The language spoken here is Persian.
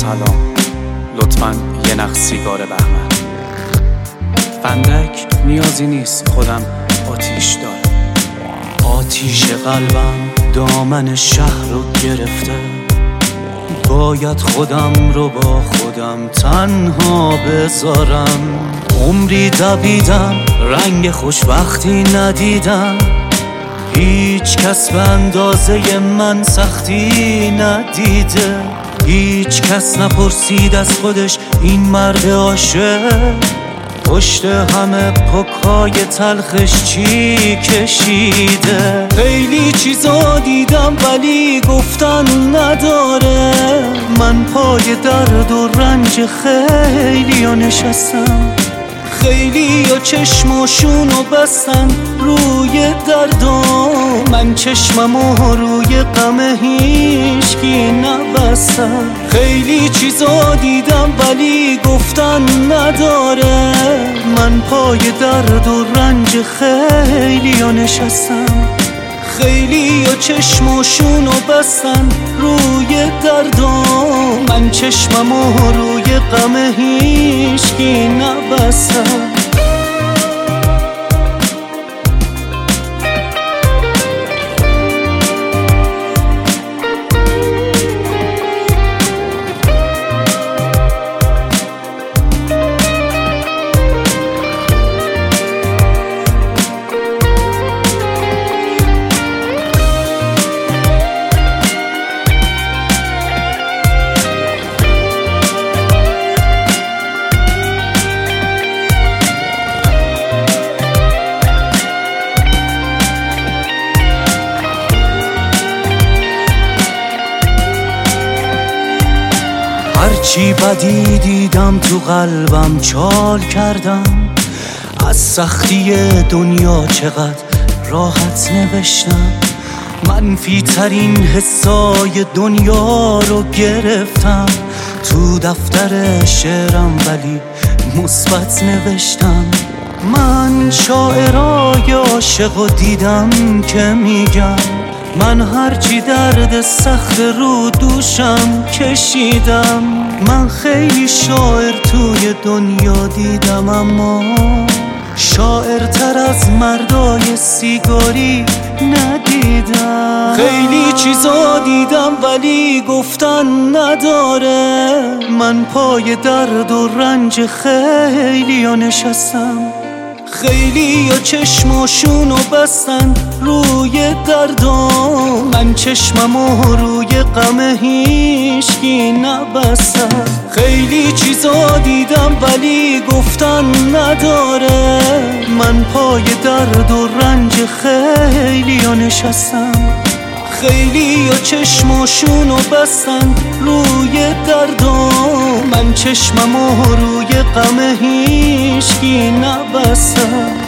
سلام، لطفاً یه نخ سیگار بهمن. فندک نیازی نیست، خودم آتیش دارم. آتیش قلبم دامن شهر رو گرفته، باید خودم رو با خودم تنها بذارم. عمری دویدم، رنگ خوشبختی ندیدم، هیچ کس به اندازه من سختی ندیده. هیچ کس نپرسید از خودش این مرد عاشق پشت همه پکای تلخش چی کشیده. خیلی چیزا دیدم ولی گفتن نداره، من پای درد و رنج خیلی ها نشستم، خیلی ها چشماشونو بستن روی دردم، من چشممو روی غم هیچکی نبستم. خیلی چیزا دیدم ولی گفتن نداره، من پای درد و رنج خیلی ها نشستم، خیلی ها چشماشونو بستن روی دردم، من چشممو روی غم هیچکی نبستم. هرچی بدی دیدم تو قلبم چال کردم، از سختی دنیا چقدر راحت نوشتم، منفی ترین حسای دنیا رو گرفتم، تو دفتر شعرم ولی مثبت نوشتم. من شاعرای عاشقو دیدم که میگم، من هرچی درد سخت رو دوشم کشیدم. من خیلی شاعر توی دنیا دیدم، اما شاعرتر از مردای سیگاری ندیدم. خیلی چیزا دیدم ولی گفتن نداره، من پای درد و رنج خیلی ها نشستم، خیلی ها چشماشونو بستن روی دردم، من چشممو روی غم هیچکی نبستم. خیلی چیزا دیدم ولی گفتن نداره، من پای درد و رنج خیلی ها نشستم، خیلی ها چشماشونو بستن روی دردم، من چشممو روی غم هیچکی نبستم.